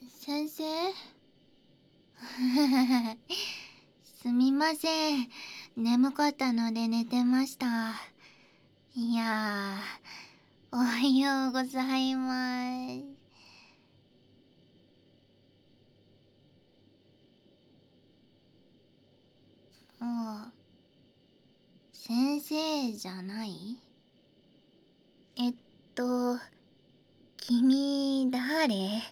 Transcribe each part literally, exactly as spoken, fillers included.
先生すみません。眠かったので寝てました。いやー、おはようございます。もう、先生じゃない？えっと、君、誰？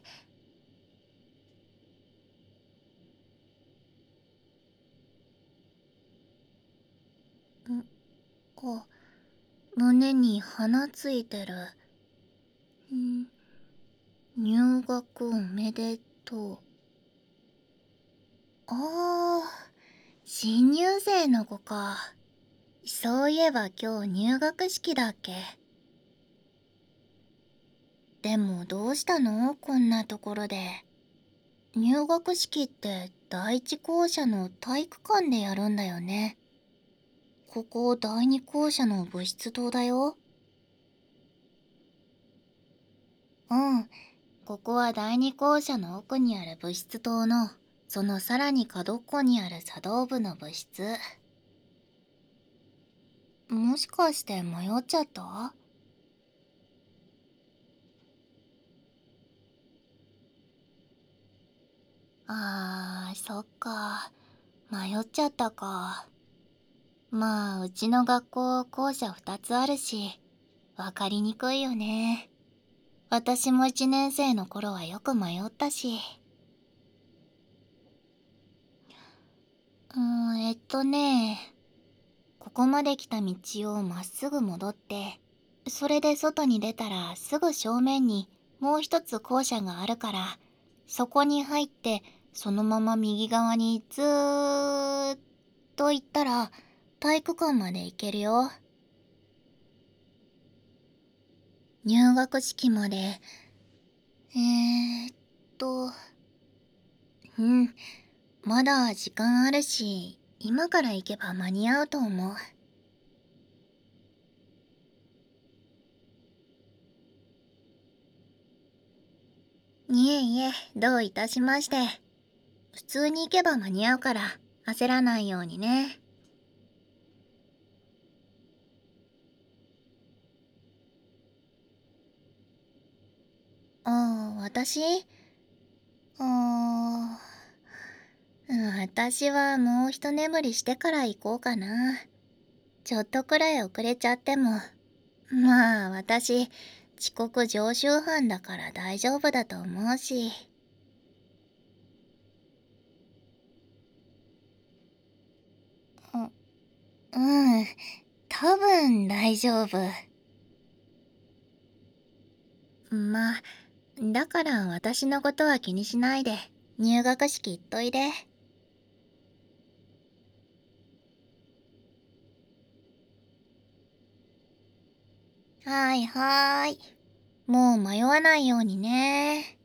ん、あ、胸に花ついてる。ん、入学おめでとう。ああ、新入生の子か。そういえば今日入学式だっけ。でもどうしたのこんなところで。入学式って第一校舎の体育館でやるんだよね。ここ第二校舎の部室棟だよ。うん、ここは第二校舎の奥にある部室棟の、そのさらに角っこにある茶道部の部室。もしかして迷っちゃった？あー、そっか。迷っちゃったか。まあ、うちの学校校舎ふたつあるし、わかりにくいよね。私もいちねん生の頃はよく迷ったし。うーん、えっとね、ここまで来た道をまっすぐ戻って、それで外に出たらすぐ正面にもう一つ校舎があるから、そこに入ってそのまま右側にずーっと行ったら体育館まで行けるよ。入学式まで、えーっと、うん、まだ時間あるし、今から行けば間に合うと思う。いえいえ、どういたしまして。普通に行けば間に合うから、焦らないようにね。ああ、私ああ、うん、私はもう一眠りしてから行こうかな。ちょっとくらい遅れちゃっても。まあ、私、遅刻常習犯だから大丈夫だと思うし。う、うん、多分大丈夫。まあ、だから私のことは気にしないで、入学式行っといで。はいはーい。もう迷わないようにね。